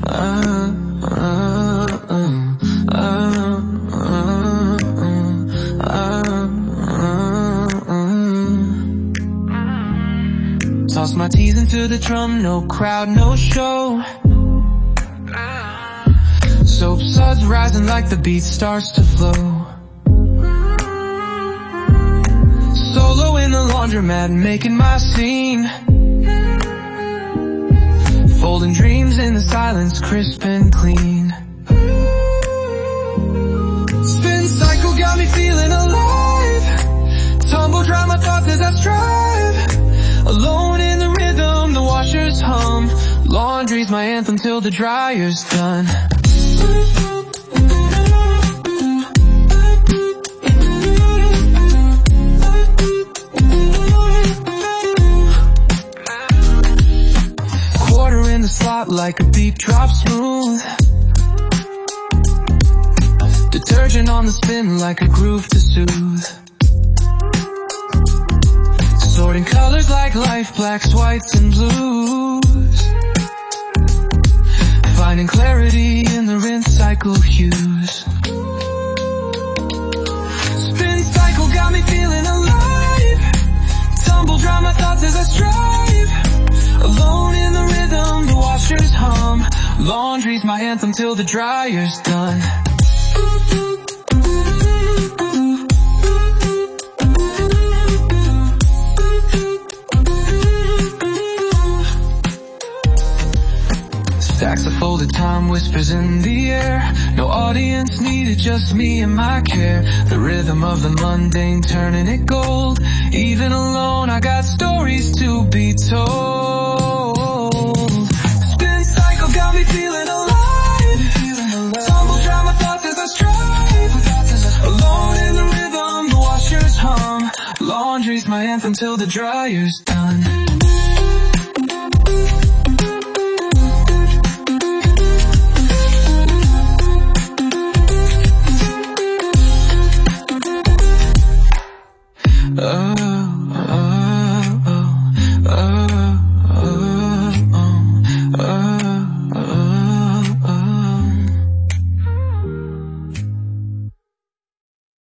Toss my teeth into the drum, no crowd, no show. Soap suds rising like the beat starts to flow. Solo in the laundromat, making my scene. Folding dreams in the silence, crisp and clean. Spin cycle got me feeling alive. Tumble dry my thoughts as I strive. Alone in the rhythm, the washers hum. Laundry's my anthem till the dryer's done. Quarter in the slot like a beat drop smooth. Detergent on the spin like a groove to soothe. Sorting colors like life, blacks, whites, and blues. Finding clarity in the rinse cycle hues. Spin cycle got me feeling alive. Tumble dry my thoughts as I strive. Alone in the rhythm, the washers hum. Laundry's my anthem till the dryer's done. Stacks of folded time, whispers in the air. No audience needed, just me and my care. The rhythm of the mundane, turning it gold. Even alone, I got stories to be told. Spin cycle got me feeling alive. Tumble dry my thoughts as I strive. Alone in the rhythm, the washers hum. Laundry's my anthem till the dryer's done.